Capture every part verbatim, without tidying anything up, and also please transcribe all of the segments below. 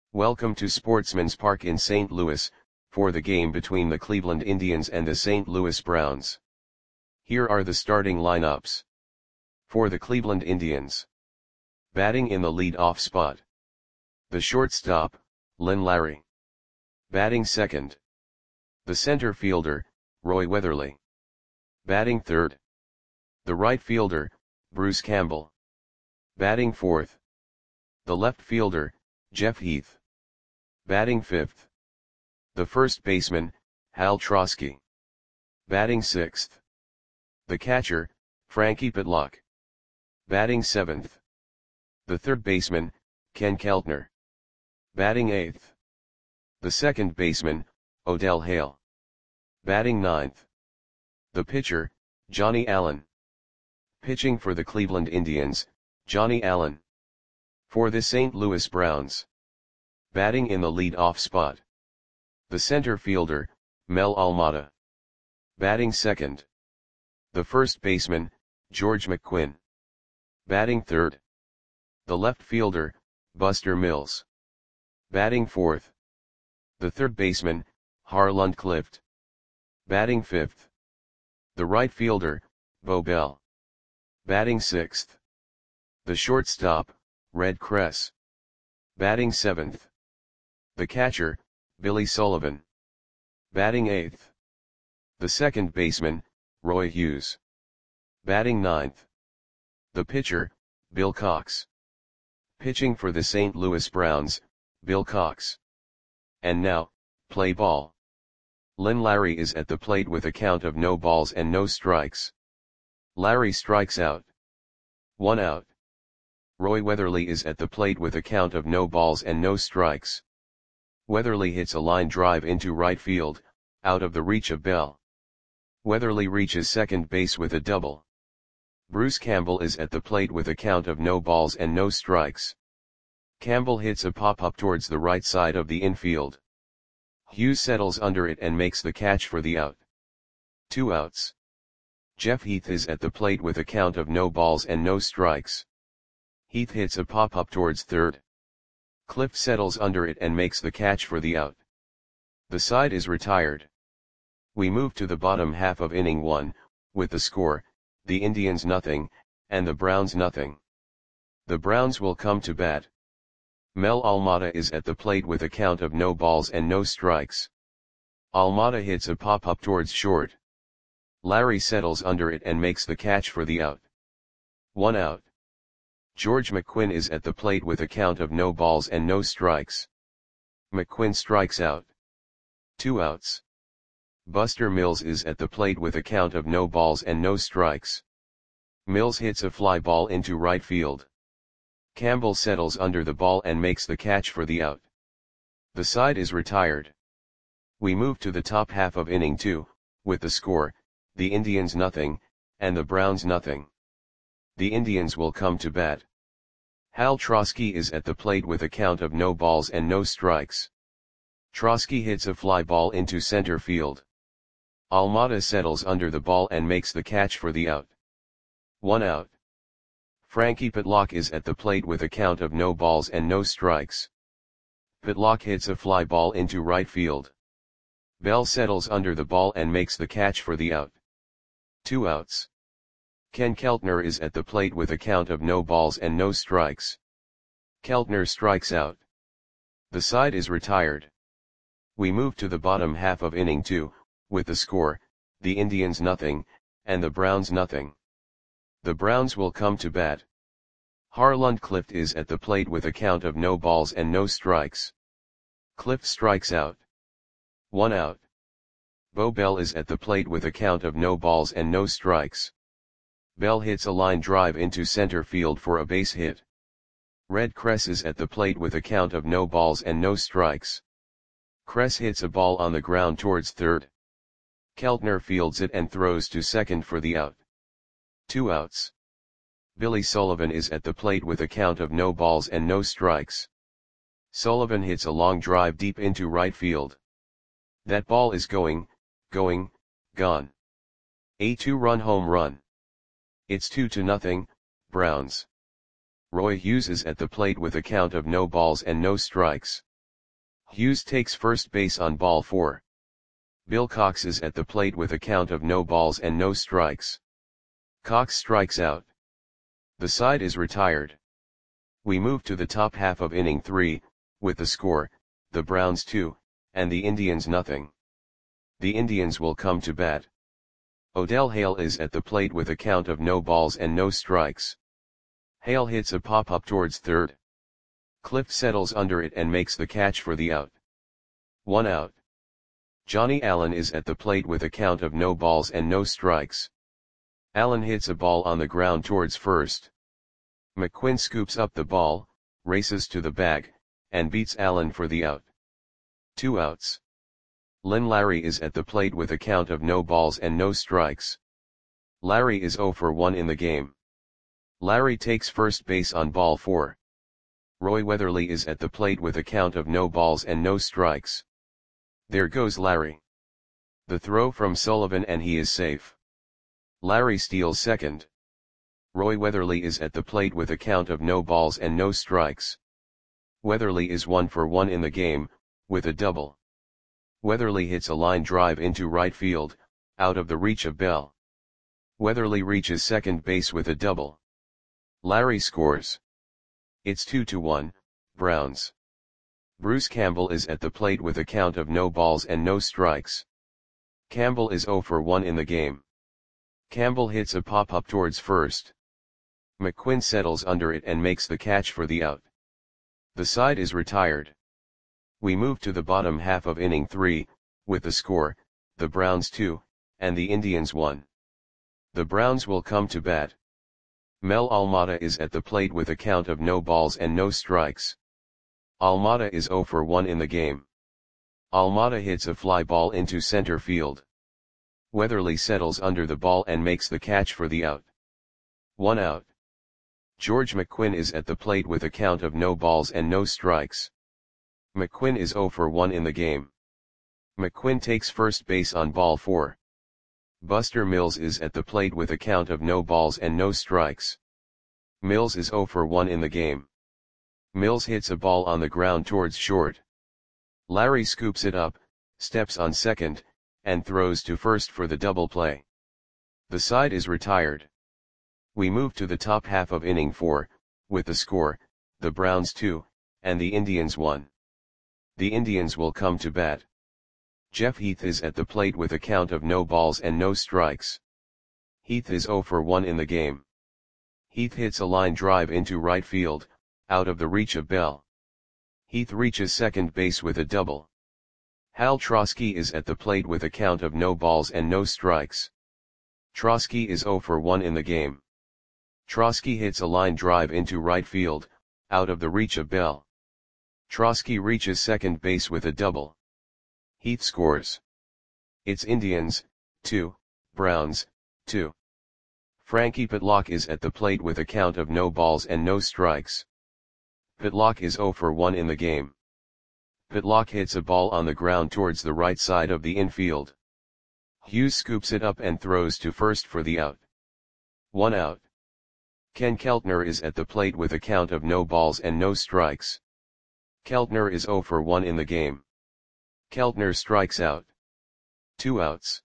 Welcome to Sportsman's Park in Saint Louis, for the game between the Cleveland Indians and the Saint Louis Browns. Here are the starting lineups. For the Cleveland Indians. Batting in the lead-off spot. The shortstop, Lynn Larry. Batting second. The center fielder, Roy Weatherly. Batting third. The right fielder, Bruce Campbell. Batting fourth. The left fielder, Jeff Heath. Batting fifth. The first baseman, Hal Trosky. Batting sixth. The catcher, Frankie Pitlock. Batting seventh. The third baseman, Ken Keltner. Batting eighth. The second baseman, Odell Hale. Batting ninth. The pitcher, Johnny Allen. Pitching for the Cleveland Indians, Johnny Allen. For the Saint Louis Browns. Batting in the lead-off spot. The center fielder, Mel Almada. Batting second. The first baseman, George McQuinn. Batting third. The left fielder, Buster Mills. Batting fourth. The third baseman, Harlan Clift. Batting fifth. The right fielder, Bo Bell. Batting sixth. The shortstop, Red Kress. Batting seventh. The catcher, Billy Sullivan. Batting eighth. The second baseman, Roy Hughes. Batting ninth. The pitcher, Bill Cox. Pitching for the Saint Louis Browns, Bill Cox. And now, play ball. Lynn Larry is at the plate with a count of no balls and no strikes. Larry strikes out. One out. Roy Weatherly is at the plate with a count of no balls and no strikes. Weatherly hits a line drive into right field, out of the reach of Bell. Weatherly reaches second base with a double. Bruce Campbell is at the plate with a count of no balls and no strikes. Campbell hits a pop-up towards the right side of the infield. Hughes settles under it and makes the catch for the out. Two outs. Jeff Heath is at the plate with a count of no balls and no strikes. Heath hits a pop-up towards third. Clift settles under it and makes the catch for the out. The side is retired. We move to the bottom half of inning one, with the score, the Indians nothing, and the Browns nothing. The Browns will come to bat. Mel Almada is at the plate with a count of no balls and no strikes. Almada hits a pop-up towards short. Larry settles under it and makes the catch for the out. One out. George McQuinn is at the plate with a count of no balls and no strikes. McQuinn strikes out. Two outs. Buster Mills is at the plate with a count of no balls and no strikes. Mills hits a fly ball into right field. Campbell settles under the ball and makes the catch for the out. The side is retired. We move to the top half of inning two, with the score, the Indians nothing, and the Browns nothing. The Indians will come to bat. Hal Trosky is at the plate with a count of no balls and no strikes. Trosky hits a fly ball into center field. Almada settles under the ball and makes the catch for the out. One out. Frankie Pitlock is at the plate with a count of no balls and no strikes. Pitlock hits a fly ball into right field. Bell settles under the ball and makes the catch for the out. Two outs. Ken Keltner is at the plate with a count of no balls and no strikes. Keltner strikes out. The side is retired. We move to the bottom half of inning two, with the score, the Indians nothing, and the Browns nothing. The Browns will come to bat. Harlan Clift is at the plate with a count of no balls and no strikes. Clift strikes out. One out. Bo Bell is at the plate with a count of no balls and no strikes. Bell hits a line drive into center field for a base hit. Red Kress is at the plate with a count of no balls and no strikes. Kress hits a ball on the ground towards third. Keltner fields it and throws to second for the out. Two outs. Billy Sullivan is at the plate with a count of no balls and no strikes. Sullivan hits a long drive deep into right field. That ball is going, going, gone. A two-run home run. It's two to nothing, Browns. Roy Hughes is at the plate with a count of no balls and no strikes. Hughes takes first base on ball four. Bill Cox is at the plate with a count of no balls and no strikes. Cox strikes out. The side is retired. We move to the top half of inning three, with the score, the Browns two, and the Indians nothing. The Indians will come to bat. Odell Hale is at the plate with a count of no balls and no strikes. Hale hits a pop-up towards third. Clift settles under it and makes the catch for the out. One out. Johnny Allen is at the plate with a count of no balls and no strikes. Allen hits a ball on the ground towards first. McQuinn scoops up the ball, races to the bag, and beats Allen for the out. Two outs. Len Larry is at the plate with a count of no balls and no strikes. Larry is oh for one in the game. Larry takes first base on ball four. Roy Weatherly is at the plate with a count of no balls and no strikes. There goes Larry. The throw from Sullivan and he is safe. Larry steals second. Roy Weatherly is at the plate with a count of no balls and no strikes. Weatherly is one for one in the game, with a double. Weatherly hits a line drive into right field, out of the reach of Bell. Weatherly reaches second base with a double. Larry scores. It's two to one, Browns. Bruce Campbell is at the plate with a count of no balls and no strikes. Campbell is oh for one in the game. Campbell hits a pop-up towards first. McQuinn settles under it and makes the catch for the out. The side is retired. We move to the bottom half of inning three, with the score, the Browns two, and the Indians one. The Browns will come to bat. Mel Almada is at the plate with a count of no balls and no strikes. Almada is oh for one in the game. Almada hits a fly ball into center field. Weatherly settles under the ball and makes the catch for the out. One out. George McQuinn is at the plate with a count of no balls and no strikes. McQuinn is oh for one in the game. McQuinn takes first base on ball four. Buster Mills is at the plate with a count of no balls and no strikes. Mills is oh for one in the game. Mills hits a ball on the ground towards short. Larry scoops it up, steps on second, and throws to first for the double play. The side is retired. We move to the top half of inning four, with the score, the Browns two, and the Indians one. The Indians will come to bat. Jeff Heath is at the plate with a count of no balls and no strikes. Heath is oh for one in the game. Heath hits a line drive into right field, out of the reach of Bell. Heath reaches second base with a double. Hal Trosky is at the plate with a count of no balls and no strikes. Trosky is oh for one in the game. Trosky hits a line drive into right field, out of the reach of Bell. Trosky reaches second base with a double. Heath scores. It's Indians, two, Browns, two. Frankie Pitlock is at the plate with a count of no balls and no strikes. Pitlock is oh for one in the game. Pitlock hits a ball on the ground towards the right side of the infield. Hughes scoops it up and throws to first for the out. One out. Ken Keltner is at the plate with a count of no balls and no strikes. Keltner is oh for one in the game. Keltner strikes out. Two outs.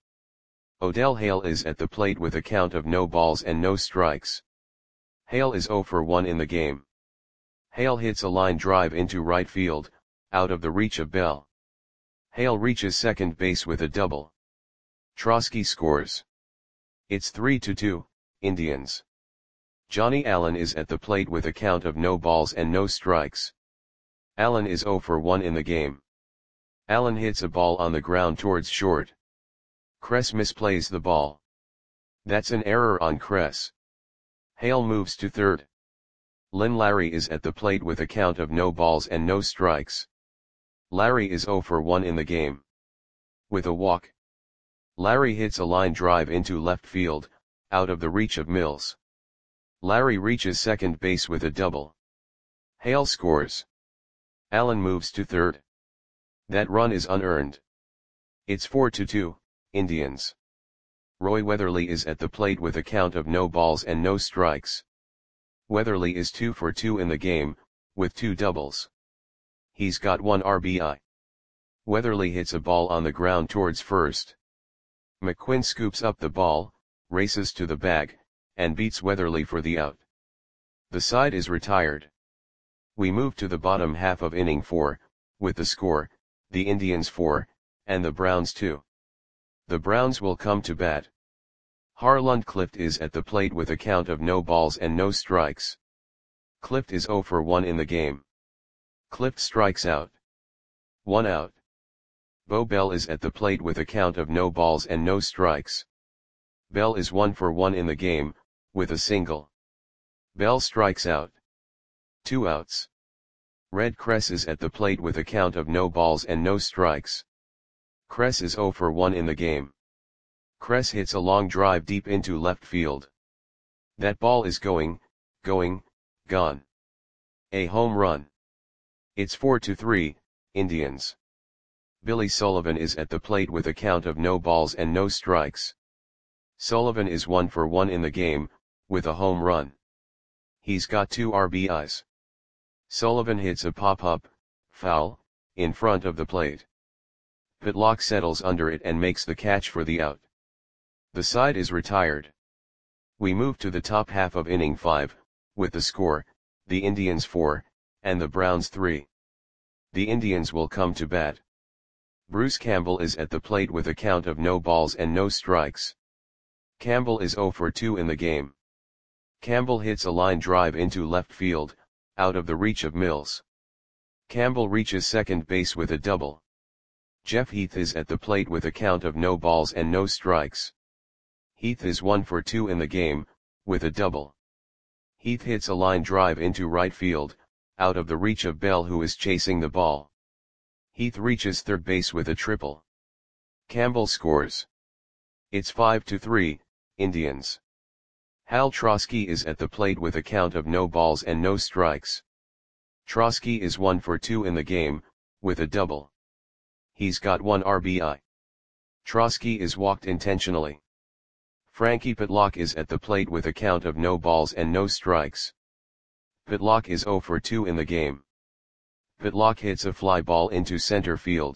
Odell Hale is at the plate with a count of no balls and no strikes. Hale is oh for one in the game. Hale hits a line drive into right field, out of the reach of Bell. Hale reaches second base with a double. Trosky scores. It's three to two, Indians. Johnny Allen is at the plate with a count of no balls and no strikes. Allen is oh for one in the game. Allen hits a ball on the ground towards short. Kress misplays the ball. That's an error on Kress. Hale moves to third. Len Larry is at the plate with a count of no balls and no strikes. Larry is oh for one in the game. With a walk. Larry hits a line drive into left field, out of the reach of Mills. Larry reaches second base with a double. Hale scores. Allen moves to third. That run is unearned. It's four to two, Indians. Roy Weatherly is at the plate with a count of no balls and no strikes. Weatherly is two for two in the game, with two doubles. He's got one R B I. Weatherly hits a ball on the ground towards first. McQuinn scoops up the ball, races to the bag, and beats Weatherly for the out. The side is retired. We move to the bottom half of inning four, with the score, the Indians four, and the Browns two. The Browns will come to bat. Harlund Clift is at the plate with a count of no balls and no strikes. Clift is oh for one in the game. Clift strikes out. One out. Bo Bell is at the plate with a count of no balls and no strikes. Bell is one for one in the game, with a single. Bell strikes out. Two outs. Red Kress is at the plate with a count of no balls and no strikes. Kress is oh for one in the game. Kress hits a long drive deep into left field. That ball is going, going, gone. A home run. It's four to three, Indians. Billy Sullivan is at the plate with a count of no balls and no strikes. Sullivan is one for one in the game, with a home run. He's got two R B Is. Sullivan hits a pop-up, foul, in front of the plate. Pitlock settles under it and makes the catch for the out. The side is retired. We move to the top half of inning five, with the score, the Indians four, and the Browns three. The Indians will come to bat. Bruce Campbell is at the plate with a count of no balls and no strikes. Campbell is oh for two in the game. Campbell hits a line drive into left field, out of the reach of Mills. Campbell reaches second base with a double. Jeff Heath is at the plate with a count of no balls and no strikes. Heath is one for two in the game, with a double. Heath hits a line drive into right field, out of the reach of Bell who is chasing the ball. Heath reaches third base with a triple. Campbell scores. It's five to three, Indians. Hal Trosky is at the plate with a count of no balls and no strikes. Trosky is one for two in the game, with a double. He's got one R B I. Trosky is walked intentionally. Frankie Pitlock is at the plate with a count of no balls and no strikes. Pitlock is oh for two in the game. Pitlock hits a fly ball into center field.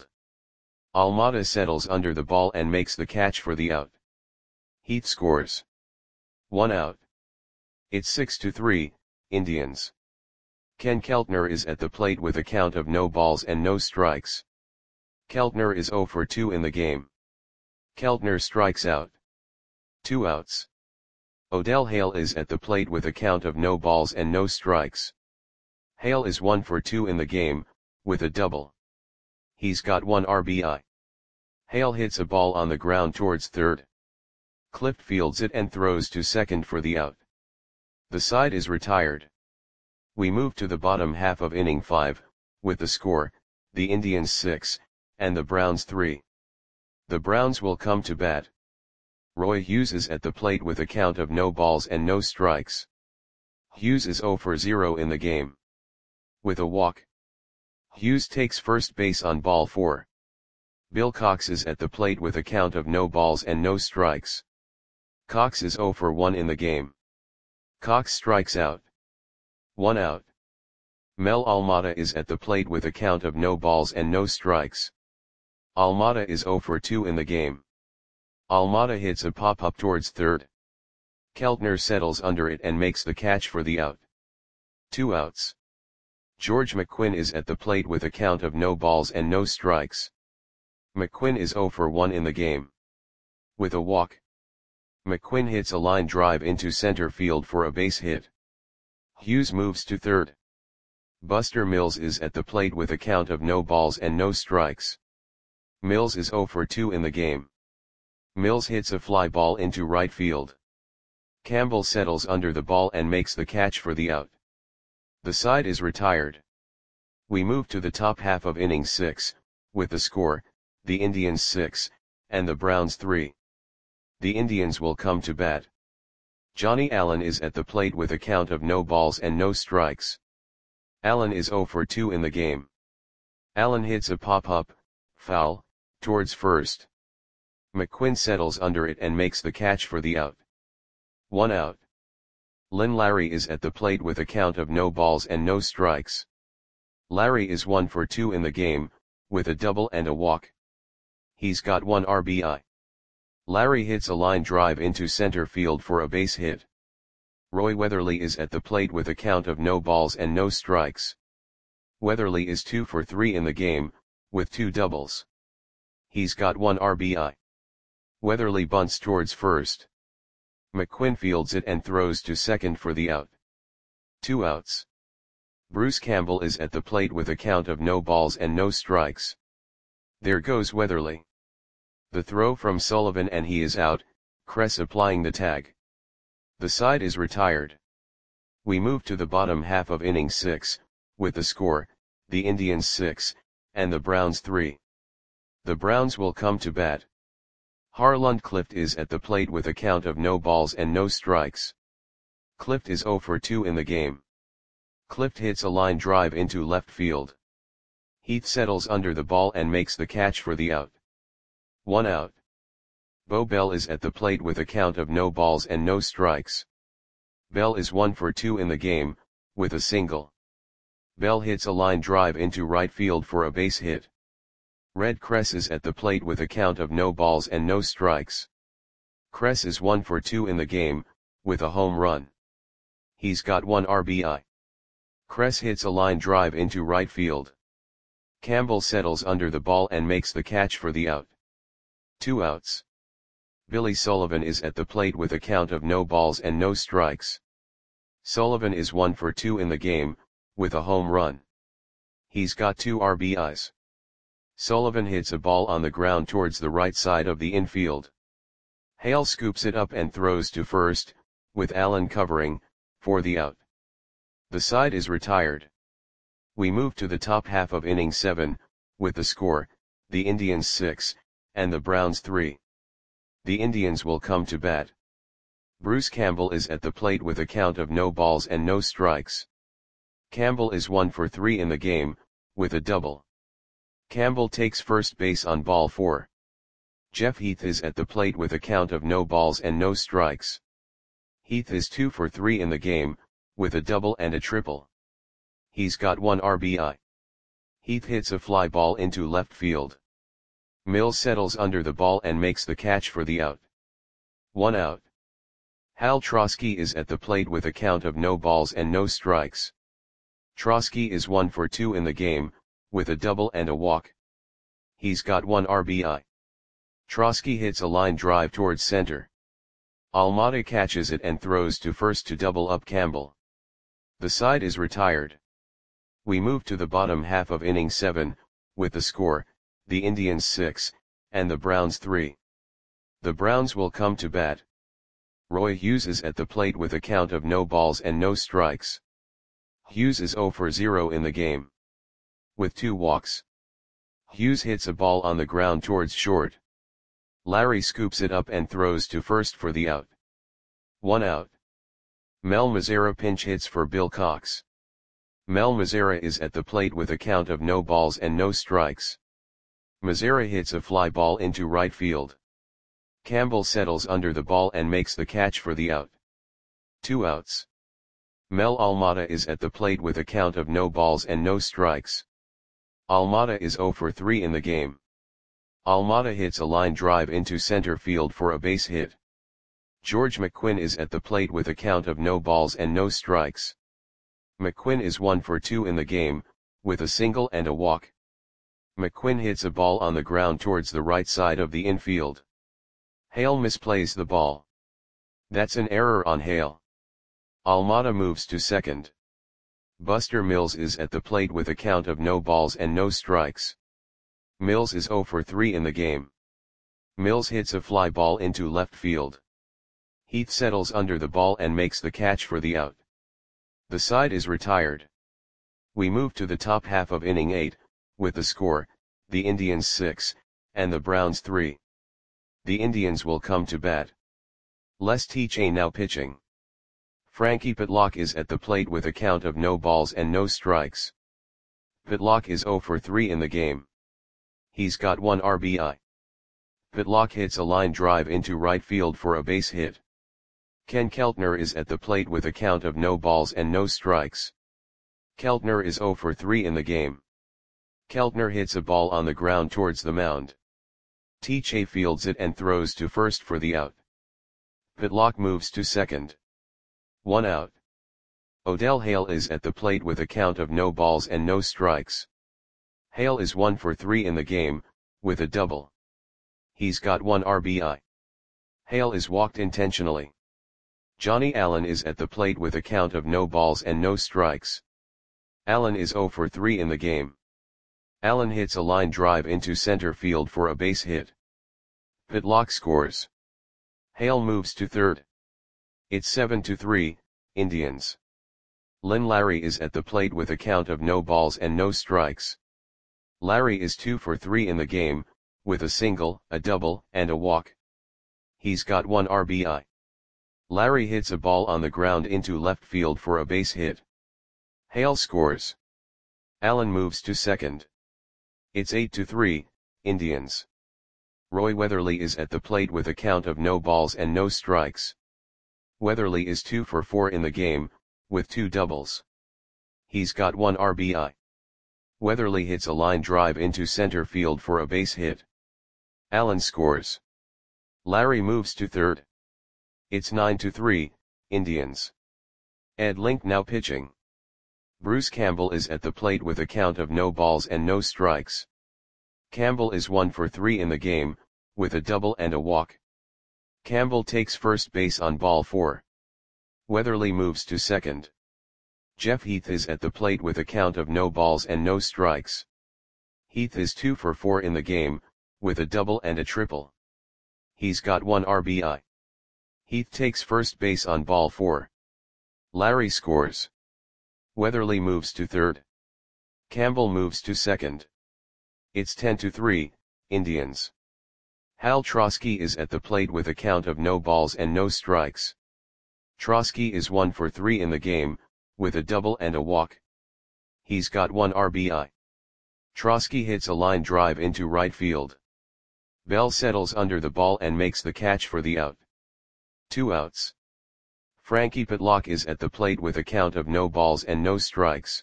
Almada settles under the ball and makes the catch for the out. Heath scores. One out. It's six to three, Indians. Ken Keltner is at the plate with a count of no balls and no strikes. Keltner is oh for two in the game. Keltner strikes out. Two outs. Odell Hale is at the plate with a count of no balls and no strikes. Hale is one for two in the game, with a double. He's got one R B I. Hale hits a ball on the ground towards third. Clift fields it and throws to second for the out. The side is retired. We move to the bottom half of inning five, with the score, the Indians six, and the Browns three. The Browns will come to bat. Roy Hughes is at the plate with a count of no balls and no strikes. Hughes is oh for zero in the game. With a walk. Hughes takes first base on ball four. Bill Cox is at the plate with a count of no balls and no strikes. Cox is oh for one in the game. Cox strikes out. One out. Mel Almada is at the plate with a count of no balls and no strikes. Almada is oh for two in the game. Almada hits a pop-up towards third. Keltner settles under it and makes the catch for the out. Two outs. George McQuinn is at the plate with a count of no balls and no strikes. McQuinn is oh for one in the game. With a walk. McQuinn hits a line drive into center field for a base hit. Hughes moves to third. Buster Mills is at the plate with a count of no balls and no strikes. Mills is oh for two in the game. Mills hits a fly ball into right field. Campbell settles under the ball and makes the catch for the out. The side is retired. We move to the top half of inning six, with the score, the Indians six, and the Browns three. The Indians will come to bat. Johnny Allen is at the plate with a count of no balls and no strikes. Allen is oh for two in the game. Allen hits a pop-up, foul, towards first. McQuinn settles under it and makes the catch for the out. One out. Lynn Larry is at the plate with a count of no balls and no strikes. Larry is one for two in the game, with a double and a walk. He's got one R B I. Larry hits a line drive into center field for a base hit. Roy Weatherly is at the plate with a count of no balls and no strikes. Weatherly is two for three in the game, with two doubles. He's got one R B I. Weatherly bunts towards first. McQuinn fields it and throws to second for the out. Two outs. Bruce Campbell is at the plate with a count of no balls and no strikes. There goes Weatherly. The throw from Sullivan and he is out, Kress applying the tag. The side is retired. We move to the bottom half of inning six, with the score, the Indians six, and the Browns three. The Browns will come to bat. Harland Clift is at the plate with a count of no balls and no strikes. Clift is oh for two in the game. Clift hits a line drive into left field. Heath settles under the ball and makes the catch for the out. One out. Bo Bell is at the plate with a count of no balls and no strikes. Bell is one for two in the game, with a single. Bell hits a line drive into right field for a base hit. Red Kress is at the plate with a count of no balls and no strikes. Kress is one for two in the game, with a home run. He's got one R B I. Kress hits a line drive into right field. Campbell settles under the ball and makes the catch for the out. Two outs. Billy Sullivan is at the plate with a count of no balls and no strikes. Sullivan is one for two in the game, with a home run. He's got two R B Is. Sullivan hits a ball on the ground towards the right side of the infield. Hale scoops it up and throws to first, with Allen covering, for the out. The side is retired. We move to the top half of inning seven, with the score, the Indians six, and the Browns three. The Indians will come to bat. Bruce Campbell is at the plate with a count of no balls and no strikes. Campbell is one for three in the game, with a double. Campbell takes first base on ball four. Jeff Heath is at the plate with a count of no balls and no strikes. Heath is two for three in the game, with a double and a triple. He's got one R B I. Heath hits a fly ball into left field. Mills settles under the ball and makes the catch for the out. One out. Hal Trosky is at the plate with a count of no balls and no strikes. Trosky is one for two in the game, with a double and a walk. He's got one R B I. Trosky hits a line drive towards center. Almada catches it and throws to first to double up Campbell. The side is retired. We move to the bottom half of inning seven, with the score, the Indians six, and the Browns three. The Browns will come to bat. Roy Hughes is at the plate with a count of no balls and no strikes. Hughes is oh for zero in the game. With two walks. Hughes hits a ball on the ground towards short. Larry scoops it up and throws to first for the out. One out. Mel Mazzara pinch hits for Bill Cox. Mel Mazzara is at the plate with a count of no balls and no strikes. Mazzara hits a fly ball into right field. Campbell settles under the ball and makes the catch for the out. Two outs. Mel Almada is at the plate with a count of no balls and no strikes. Almada is oh for three in the game. Almada hits a line drive into center field for a base hit. George McQuinn is at the plate with a count of no balls and no strikes. McQuinn is one for two in the game, with a single and a walk. McQuinn hits a ball on the ground towards the right side of the infield. Hale misplays the ball. That's an error on Hale. Almada moves to second. Buster Mills is at the plate with a count of no balls and no strikes. Mills is oh for three in the game. Mills hits a fly ball into left field. Heath settles under the ball and makes the catch for the out. The side is retired. We move to the top half of inning eight, with the score, the Indians six, and the Browns three. The Indians will come to bat. Les Teache now pitching. Frankie Pitlock is at the plate with a count of no balls and no strikes. Pitlock is oh for three in the game. He's got one R B I. Pitlock hits a line drive into right field for a base hit. Ken Keltner is at the plate with a count of no balls and no strikes. Keltner is oh for three in the game. Keltner hits a ball on the ground towards the mound. T-Che fields it and throws to first for the out. Pitlock moves to second. One out. Odell Hale is at the plate with a count of no balls and no strikes. Hale is one for three in the game, with a double. He's got one R B I. Hale is walked intentionally. Johnny Allen is at the plate with a count of no balls and no strikes. Allen is zero for three in the game. Allen hits a line drive into center field for a base hit. Pitlock scores. Hale moves to third. It's seven to three, Indians. Lynn Larry is at the plate with a count of no balls and no strikes. Larry is two for three in the game, with a single, a double, and a walk. He's got one R B I. Larry hits a ball on the ground into left field for a base hit. Hale scores. Allen moves to second. It's eight to three, Indians. Roy Weatherly is at the plate with a count of no balls and no strikes. Weatherly is two for four in the game, with two doubles. He's got one R B I. Weatherly hits a line drive into center field for a base hit. Allen scores. Larry moves to third. It's nine to three, Indians. Ed Link now pitching. Bruce Campbell is at the plate with a count of no balls and no strikes. Campbell is one for three in the game, with a double and a walk. Campbell takes first base on ball four. Weatherly moves to second. Jeff Heath is at the plate with a count of no balls and no strikes. Heath is two for four in the game, with a double and a triple. He's got one R B I. Heath takes first base on ball four. Larry scores. Weatherly moves to third. Campbell moves to second. It's ten to three, Indians. Hal Trosky is at the plate with a count of no balls and no strikes. Trosky is one for three in the game, with a double and a walk. He's got one R B I. Trosky hits a line drive into right field. Bell settles under the ball and makes the catch for the out. Two outs. Frankie Pitlock is at the plate with a count of no balls and no strikes.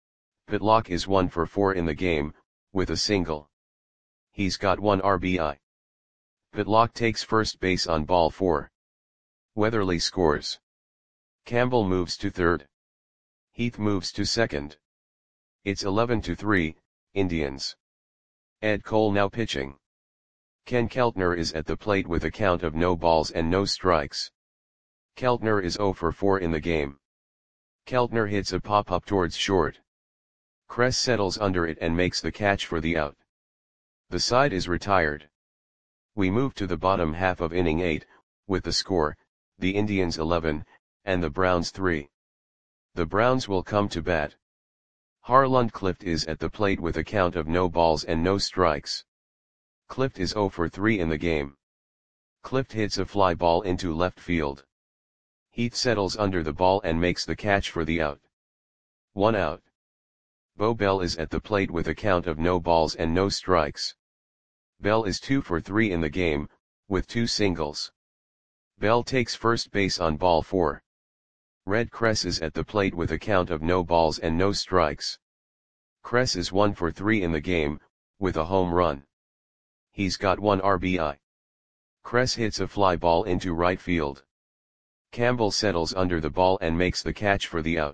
Pitlock is one for four in the game, with a single. He's got one R B I. Pitlock takes first base on ball four. Weatherly scores. Campbell moves to third. Heath moves to second. It's eleven to three, Indians. Ed Cole now pitching. Ken Keltner is at the plate with a count of no balls and no strikes. Keltner is zero for four in the game. Keltner hits a pop-up towards short. Kress settles under it and makes the catch for the out. The side is retired. We move to the bottom half of inning eight, with the score, the Indians eleven, and the Browns three. The Browns will come to bat. Harland Clift is at the plate with a count of no balls and no strikes. Clift is zero for three in the game. Clift hits a fly ball into left field. Heath settles under the ball and makes the catch for the out. One out. Bo Bell is at the plate with a count of no balls and no strikes. Bell is two for three in the game, with two singles. Bell takes first base on ball four. Red Kress is at the plate with a count of no balls and no strikes. Kress is one for three in the game, with a home run. He's got one R B I. Kress hits a fly ball into right field. Campbell settles under the ball and makes the catch for the out.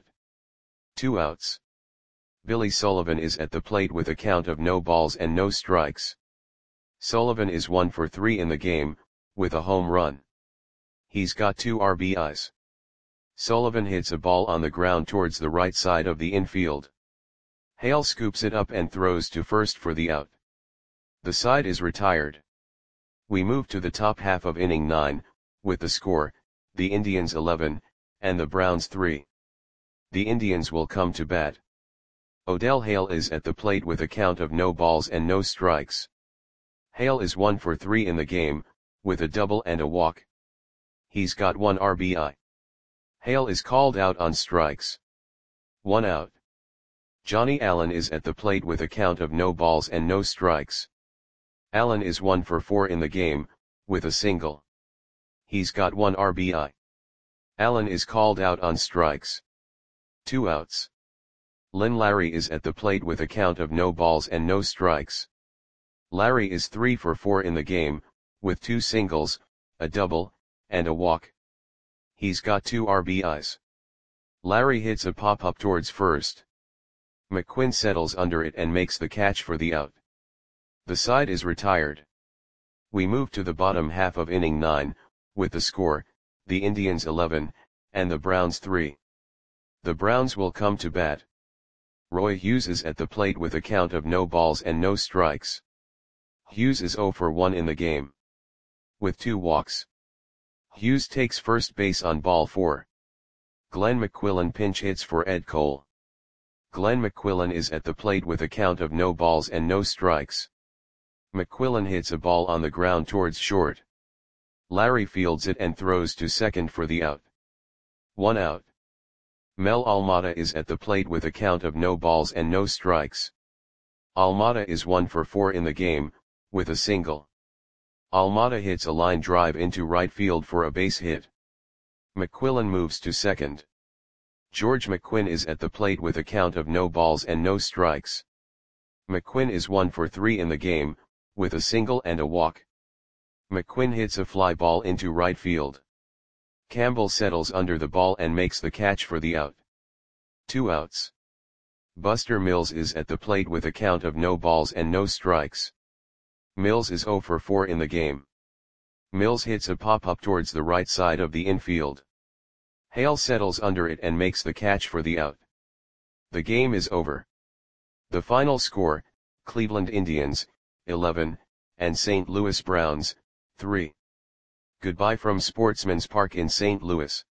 Two outs. Billy Sullivan is at the plate with a count of no balls and no strikes. Sullivan is one for three in the game, with a home run. He's got two R B Is. Sullivan hits a ball on the ground towards the right side of the infield. Hale scoops it up and throws to first for the out. The side is retired. We move to the top half of inning nine, with the score, the Indians eleven, and the Browns three. The Indians will come to bat. Odell Hale is at the plate with a count of no balls and no strikes. Hale is one for three in the game, with a double and a walk. He's got one R B I. Hale is called out on strikes. One out. Johnny Allen is at the plate with a count of no balls and no strikes. Allen is one for four in the game, with a single. He's got one R B I. Allen is called out on strikes. Two outs. Lynn Larry is at the plate with a count of no balls and no strikes. Larry is three for four in the game, with two singles, a double, and a walk. He's got two R B Is. Larry hits a pop-up towards first. McQuinn settles under it and makes the catch for the out. The side is retired. We move to the bottom half of inning nine, with the score, the Indians eleven, and the Browns three. The Browns will come to bat. Roy Hughes is at the plate with a count of no balls and no strikes. Hughes is zero for one in the game, with two walks. Hughes takes first base on ball four. Glenn McQuillan pinch hits for Ed Cole. Glenn McQuillan is at the plate with a count of no balls and no strikes. McQuillan hits a ball on the ground towards short. Larry fields it and throws to second for the out. One out. Mel Almada is at the plate with a count of no balls and no strikes. Almada is one for four in the game, with a single. Almada hits a line drive into right field for a base hit. McQuillan moves to second. George McQuinn is at the plate with a count of no balls and no strikes. McQuinn is one for three in the game, with a single and a walk. McQuinn hits a fly ball into right field. Campbell settles under the ball and makes the catch for the out. Two outs. Buster Mills is at the plate with a count of no balls and no strikes. Mills is zero for four in the game. Mills hits a pop-up towards the right side of the infield. Hale settles under it and makes the catch for the out. The game is over. The final score, Cleveland Indians, eleven, and Saint Louis Browns, three. Goodbye from Sportsman's Park in Saint Louis.